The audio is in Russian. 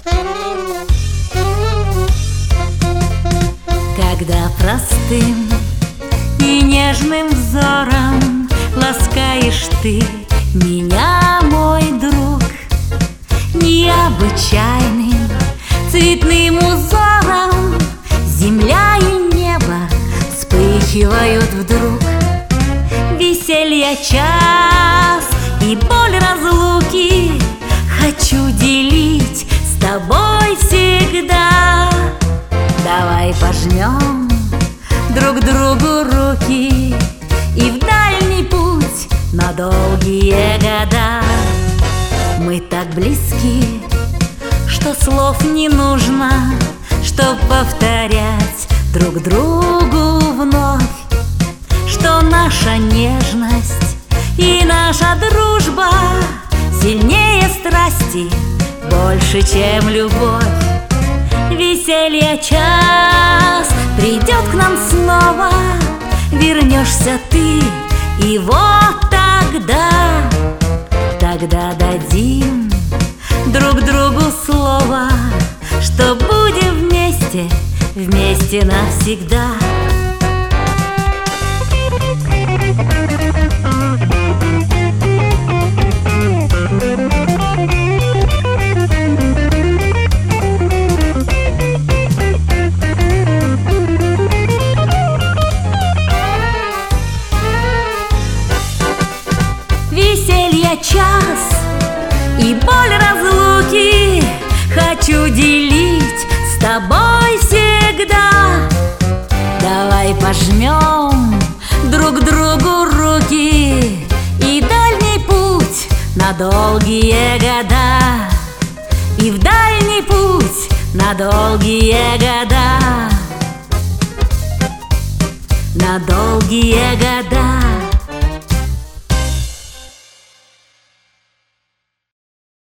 Когда простым и нежным взором ласкаешь ты меня, мой друг, необычайным цветным узором земля и небо вспыхивают вдруг. Веселье час и боль разлуки хочу делить с тобой всегда. Давай пожмем друг другу руки и в дальний путь на долгие года. Мы так близки, что слов не нужно, чтоб повторять друг другу вновь, что наша нежность и наша дружба сильнее страсти, больше, чем любовь. Веселье час придет к нам снова, вернешься ты, и вот тогда дадим друг другу слово, что будем вместе, вместе навсегда. Веселье час и боль разлуки хочу делить с тобой всегда. Давай пожмем друг другу руки и дальний путь на долгие года, и в дальний путь на долгие года, на долгие года.